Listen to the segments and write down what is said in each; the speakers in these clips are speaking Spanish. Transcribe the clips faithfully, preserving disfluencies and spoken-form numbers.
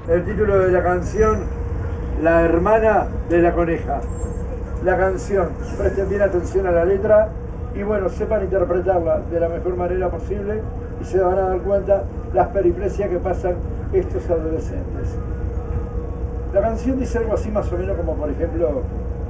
el título de la canción, La hermana de la coneja. La canción, presten bien atención a la letra y bueno, sepan interpretarla de la mejor manera posible y se van a dar cuenta las peripecias que pasan estos adolescentes. La canción dice algo así más o menos como, por ejemplo,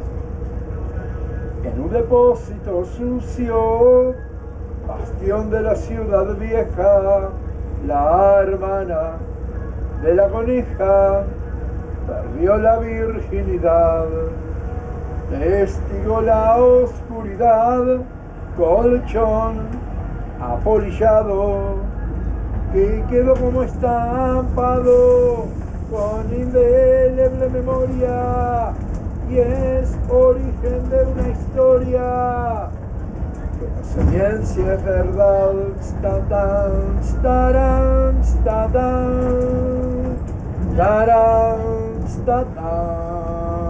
en un depósito sucio, bastión de la ciudad vieja, la hermana de la coneja perdió la virginidad, testigo la oscuridad, colchón apolillado, que quedó como estampado con indeleble memoria, y es origen de una historia que no sé bien si es verdad. Statán, starán, statán, tarán, statán.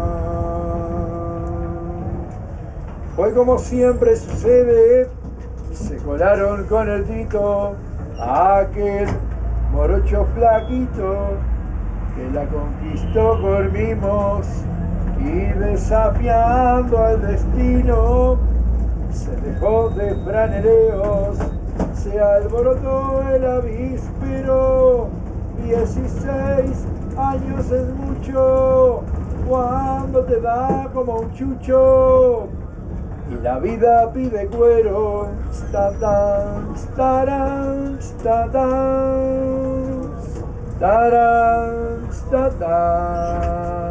Hoy, como siempre sucede, se colaron con el Tito aquel morocho flaquito que la conquistó por mimos y desafiando al destino se dejó de franeleos, se alborotó el avíspero. Dieciséis años es mucho cuando te da como un chucho y la vida pide cuero. Statán, starán, statán, starán, statán.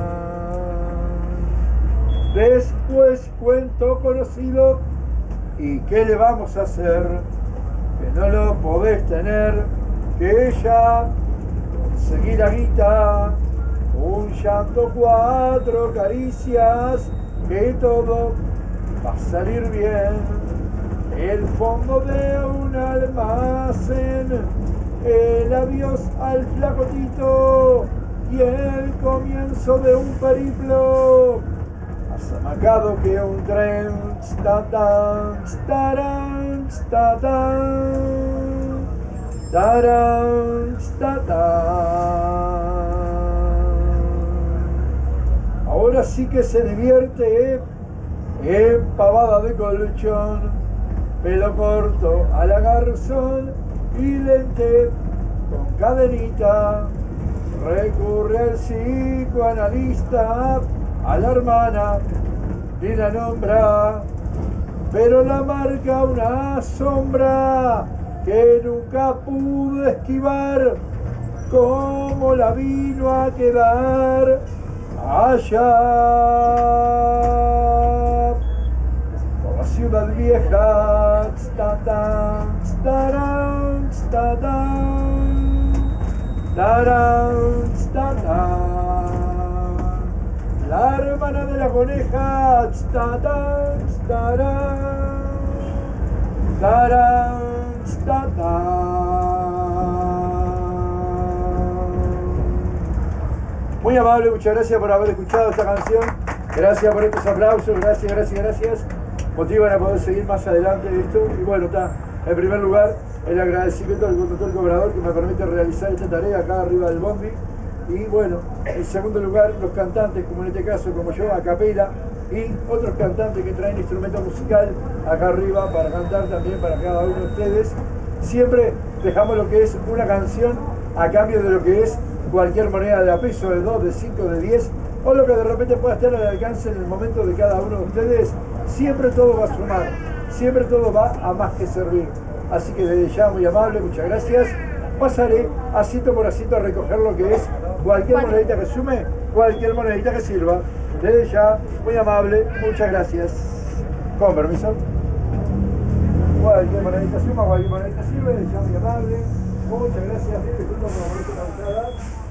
Después cuento conocido, ¿y qué le vamos a hacer? Que no lo podés tener, que ella conseguí la guita, un llanto, cuatro caricias, que todo va a salir bien. El fondo de un almacén, el adiós al flacotito y el comienzo de un periplo más amacado que un tren. Statán, starán, statán, tarán, statán. Ahora sí que se divierte, empavada de colchón, pelo corto a la garzón y lente con cadenita. Recurre al psicoanalista, a la hermana ni la nombra, pero la marca una sombra que nunca pudo esquivar, como la vino a quedar allá por la ciudad vieja. Statán, starán, statán, tarán, statán. La hermana de la coneja. Statán, starán, tarán, statán. Muy amable, muchas gracias por haber escuchado esta canción. Gracias por estos aplausos, gracias, gracias, gracias. Motivan a poder seguir más adelante esto. Y bueno, está, en primer lugar, el agradecimiento al conductor cobrador que me permite realizar esta tarea acá arriba del bondi. Y bueno, en segundo lugar, los cantantes, como en este caso, como yo, a capela, y otros cantantes que traen instrumento musical acá arriba para cantar también para cada uno de ustedes. Siempre dejamos lo que es una canción a cambio de lo que es cualquier moneda de a peso, de dos, de cinco, de diez, o lo que de repente pueda estar al alcance en el momento de cada uno de ustedes. Siempre todo va a sumar, siempre todo va a más que servir. Así que desde ya, muy amable, muchas gracias. Pasaré asito por asito a recoger lo que es cualquier monedita que sume, cualquier monedita que sirva. Desde ya, muy amable, muchas gracias. Con permiso. Cualquier monedita suma, cualquier monedita sirve, desde ya, muy amable. Muchas gracias, disculpa por la molestia causada.